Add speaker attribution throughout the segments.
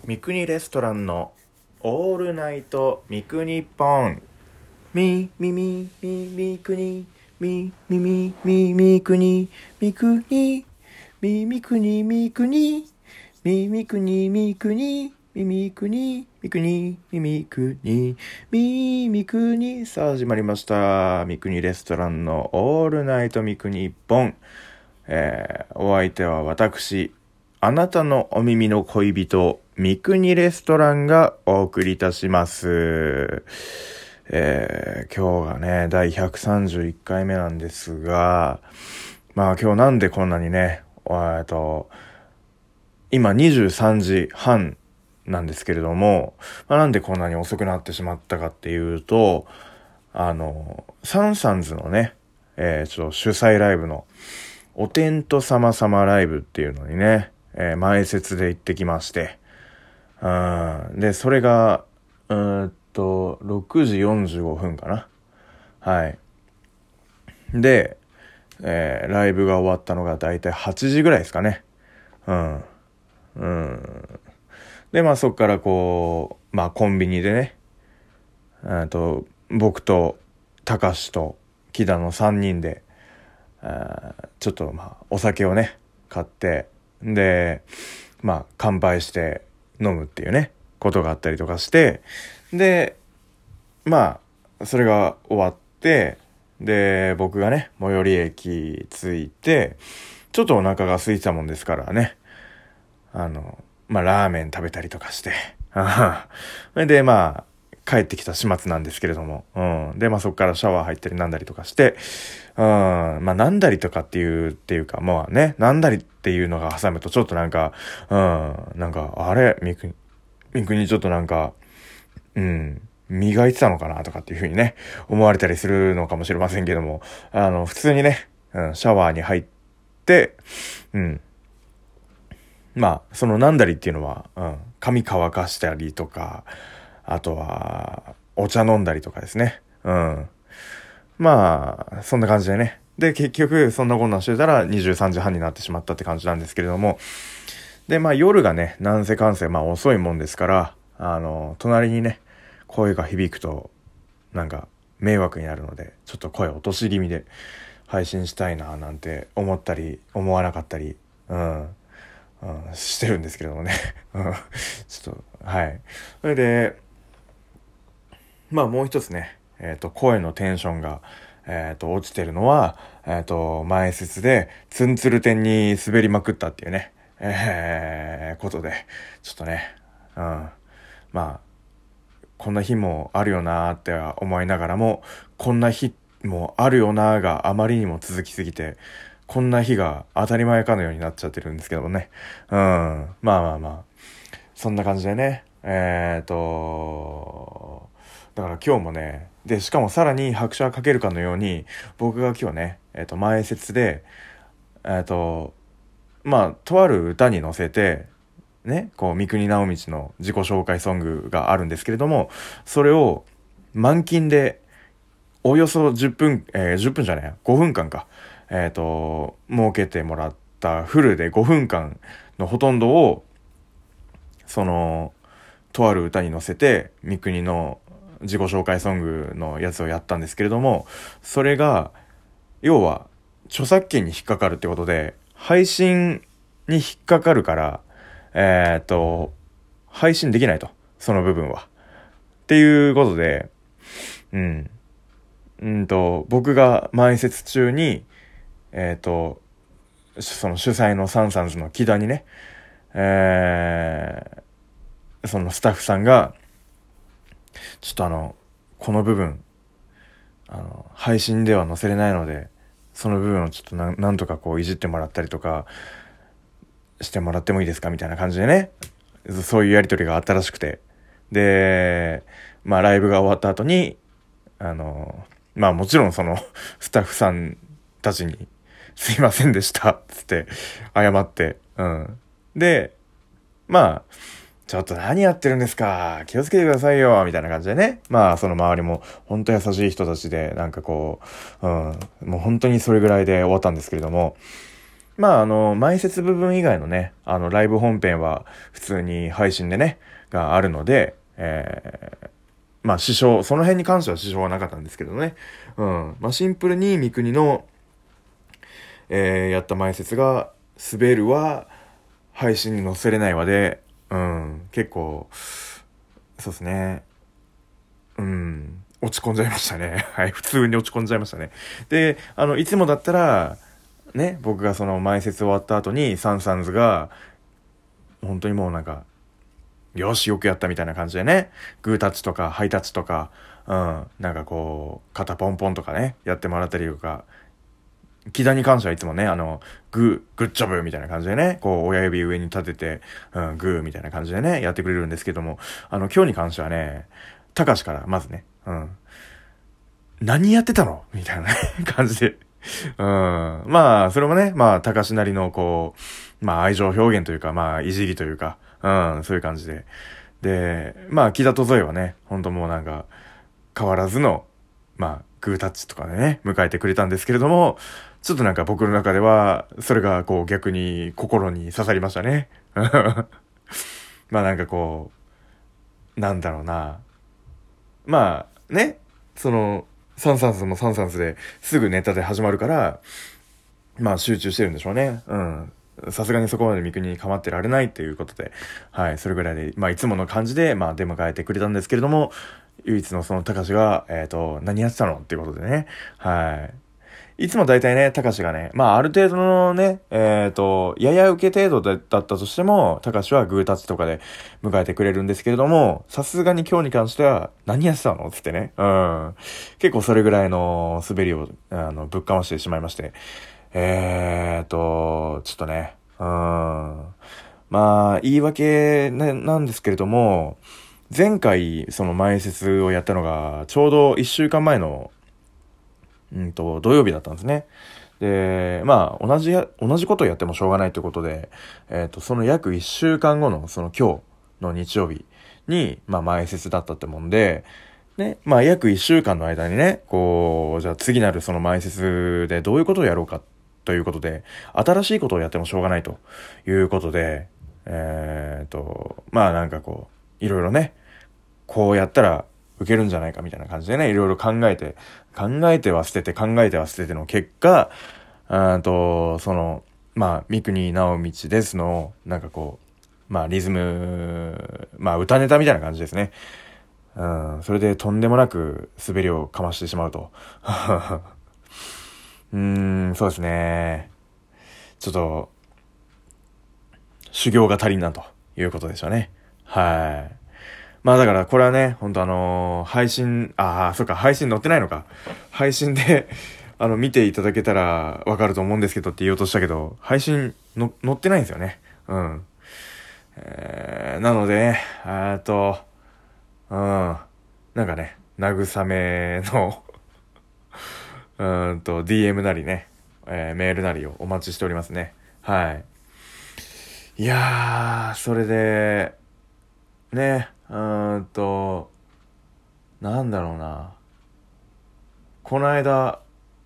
Speaker 1: 三国レストランのオールナイト三国ポン。みみみみみくにみみみみみくにみくにみみくにみくにみみくにみくにみみくにみくにみみくにみみくに。さあ始まりました。三国レストランのオールナイト三国ポン。お相手は私、あなたのお耳の恋人、三国レストランがお送りいたします。今日がね、第131回目なんですが、今日なんでこんなにね、今23時半なんですけれども、なんでこんなに遅くなってしまったかっていうと、サンサンズのね、主催ライブのお天道様様ライブっていうのにね、前説で行ってきまして、で、それが、6時45分かな。はい。で、ライブが終わったのがだいたい8時ぐらいですかね。で、そっからコンビニでね、僕と高志と木田の3人で、ちょっとお酒をね、買って、で、乾杯して飲むっていうね、ことがあったりとかして、で、それが終わって、で、僕がね、最寄り駅着いて、ちょっとお腹が空いてたもんですからね、ラーメン食べたりとかして、で、帰ってきた始末なんですけれども、で、そっからシャワー入ったりなんだりとかして、なんだりとかっていうか、なんだりっていうのが挟むとちょっとあれ、みくにちょっと磨いてたのかなとかっていう風にね、思われたりするのかもしれませんけども、普通にね、シャワーに入って、そのなんだりっていうのは、髪乾かしたりとか、あとは、お茶飲んだりとかですね。そんな感じでね。で、結局、そんなこんなんしてたら23時半になってしまったって感じなんですけれども。で、夜がね、なんせかんせ、遅いもんですから、隣にね、声が響くと、迷惑になるので、ちょっと声を落とし気味で配信したいな、なんて思ったり、思わなかったり、してるんですけれどもね。ちょっと、はい。それで、もう一つね、声のテンションが、落ちてるのは、前説で、ツンツル天に滑りまくったっていうね、ことで、ちょっとね、こんな日もあるよなーって思いながらも、こんな日もあるよなーがあまりにも続きすぎて、こんな日が当たり前かのようになっちゃってるんですけどもね。そんな感じでね、だから今日もね、で、しかもさらに拍車をかけるかのように、僕が今日ね、前説で、とある歌に乗せて、ね、三国直道の自己紹介ソングがあるんですけれども、それを満勤で、およそ10分、10分じゃないや、5分間か、設けてもらったフルで5分間のほとんどを、とある歌に乗せて、三国の自己紹介ソングのやつをやったんですけれども、それが、要は、著作権に引っかかるってことで、配信に引っかかるから、配信できないと。その部分は。っていうことで、僕が前説中に、その主催のサンサンズの木田にね、そのスタッフさんが、ちょっとこの部分、配信では載せれないので、その部分をちょっとなんとかいじってもらったりとか、してもらってもいいですかみたいな感じでね、そういうやりとりがあったらしくて。で、ライブが終わった後に、もちろんその、スタッフさんたちに、すいませんでした、つって、謝って、で、ちょっと何やってるんですか、気をつけてくださいよ、みたいな感じでね。その周りも、本当優しい人たちで、もう本当にそれぐらいで終わったんですけれども、 前説部分以外のね、ライブ本編は普通に配信でね、があるので、その辺に関しては支障はなかったんですけどね。シンプルに三国の、やった前説が、滑るは、配信に載せれないわで、結構、そうですね。落ち込んじゃいましたね。はい、普通に落ち込んじゃいましたね。で、いつもだったら、ね、僕がその前説終わった後に、サンサンズが、本当にもうなんか、よし、よくやったみたいな感じでね、グータッチとか、ハイタッチとか、なんかこう、肩ポンポンとかね、やってもらったりとか、木田に関してはいつもね、グッジョブみたいな感じでね、こう、親指上に立てて、グーみたいな感じでね、やってくれるんですけども、今日に関してはね、たかしから、まずね、何やってたのみたいな感じで。それもね、たかしなりの、こう、愛情表現というか、いじりというか、そういう感じで。で、木田とゾエはね、ほんともうなんか、変わらずの、グータッチとかでね、迎えてくれたんですけれども、ちょっとなんか僕の中では、それがこう逆に心に刺さりましたね。なんかこう、なんだろうな。ね、その、サンサンスもサンサンスですぐネタで始まるから、集中してるんでしょうね。さすがにそこまで三国に構ってられないっていうことで、はい、それぐらいで、いつもの感じで、出迎えてくれたんですけれども、唯一のその高志が、何やってたのっていうことでね、はい。いつも大体ね、高志がね、ある程度のね、やや受け程度だったとしても、高志はグータッチとかで迎えてくれるんですけれども、さすがに今日に関しては、何やってたのつってね、結構それぐらいの滑りを、ぶっかましてしまいまして、ちょっとね、言い訳、ね、なんですけれども、前回、その前説をやったのが、ちょうど1週間前の、土曜日だったんですね。で、同じことをやってもしょうがないということで、その約1週間後の、その今日の日曜日に、前説だったってもんで、ね、約1週間の間にね、こう、じゃあ次なるその前説でどういうことをやろうかということで、新しいことをやってもしょうがないということで、なんかこう、いろいろね、こうやったら受けるんじゃないかみたいな感じでね、いろいろ考えては捨てて、考えては捨てての結果、三国直道ですの、なんかこう、リズム、歌ネタみたいな感じですね。それでとんでもなく滑りをかましてしまうと。そうですね。ちょっと、修行が足りんなということでしょうね。はい。だからこれはね、ほんと配信、配信載ってないのか。配信で、見ていただけたらわかると思うんですけどって言おうとしたけど、配信載ってないんですよね。なので、なんかね、慰めのDM なりね、メールなりをお待ちしておりますね。はい。いやー、それで、ね、なんだろうな。この間、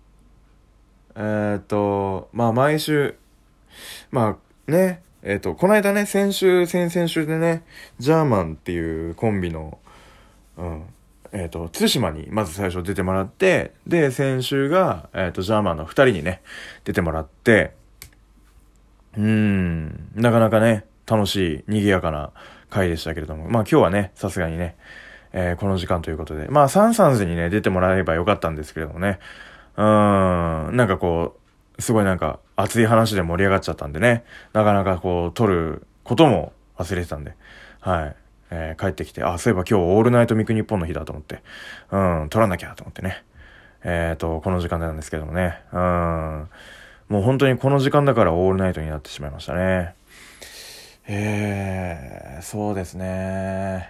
Speaker 1: 毎週、ね、この間ね、先々週でね、ジャーマンっていうコンビの、対馬にまず最初出てもらって、で、先週が、ジャーマンの2人にね、出てもらって、なかなかね、楽しい、賑やかな回でしたけれども、今日はね、さすがにね、この時間ということで、サンサンズにね、出てもらえばよかったんですけれどもね、なんかこう、すごいなんか熱い話で盛り上がっちゃったんでね、なかなかこう、撮ることも忘れてたんで、はい。帰ってきて、そういえば今日オールナイトミクニッポンの日だと思って、撮らなきゃと思ってね、この時間なんですけどもね、もう本当にこの時間だからオールナイトになってしまいましたね。そうですね。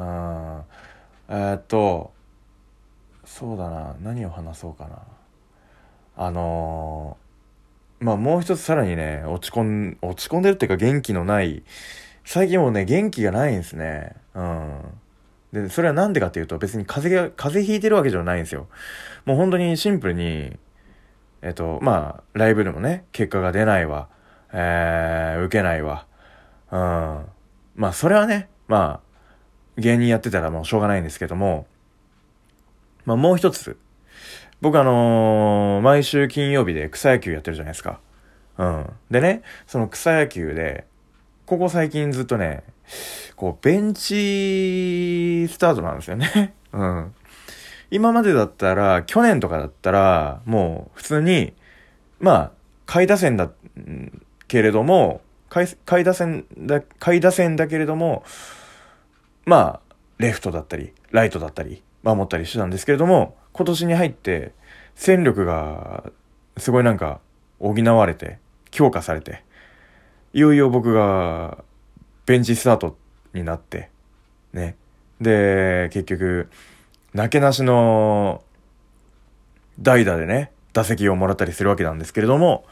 Speaker 1: そうだな。何を話そうかな。もう一つさらにね、落ち込んでるっていうか元気のない、最近もうね、元気がないんですね。で、それはなんでかっていうと、別に風邪ひいてるわけじゃないんですよ。もう本当にシンプルに、 まあ、ライブでもね、結果が出ないわ、受けないわ、まあ、それはね、まあ、芸人やってたらもうしょうがないんですけども、まあ、もう一つ、僕毎週金曜日で草野球やってるじゃないですか。でね、その草野球で、ここ最近ずっとね、こう、ベンチスタートなんですよね。今までだったら、去年とかだったら、もう普通に、まあ、下位打線だけれども、下位打線だけれども、まあ、レフトだったり、ライトだったり、守ったりしてたんですけれども、今年に入って、戦力が、すごいなんか、補われて、強化されて、いよいよ僕が、ベンチスタートになって、ね。で、結局、なけなしの、代打でね、打席をもらったりするわけなんですけれども、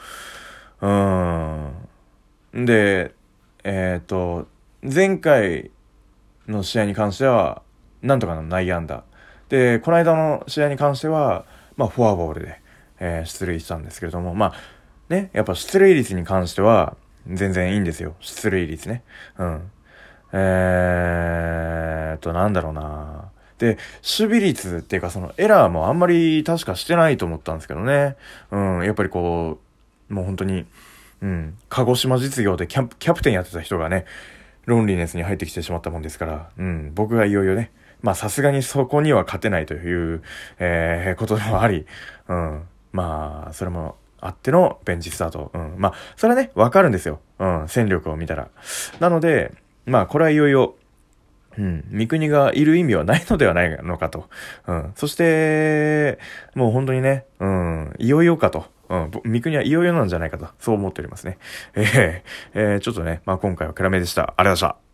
Speaker 1: で、前回の試合に関しては、なんとかの内野安打。で、この間の試合に関しては、まあ、フォアボールで、出塁したんですけれども、まあ、ね、やっぱ出塁率に関しては、全然いいんですよ。出塁率ね。なんだろうな。で、守備率っていうかそのエラーもあんまり確かしてないと思ったんですけどね。やっぱりこう、もう本当に、鹿児島実業でキャプテンやってた人がね、ロンリネスに入ってきてしまったもんですから、僕がいよいよね、まあさすがにそこには勝てないという、ことでもあり、まあ、それもあってのベンチスタート。まあ、それはね、わかるんですよ。戦力を見たら。なので、まあ、これはいよいよ、三国がいる意味はないのではないのかと。そして、もう本当にね、いよいよかと。三国はいよいよなんじゃないかと。そう思っておりますね。ちょっとね、まあ今回は暗めでした。ありがとうございました。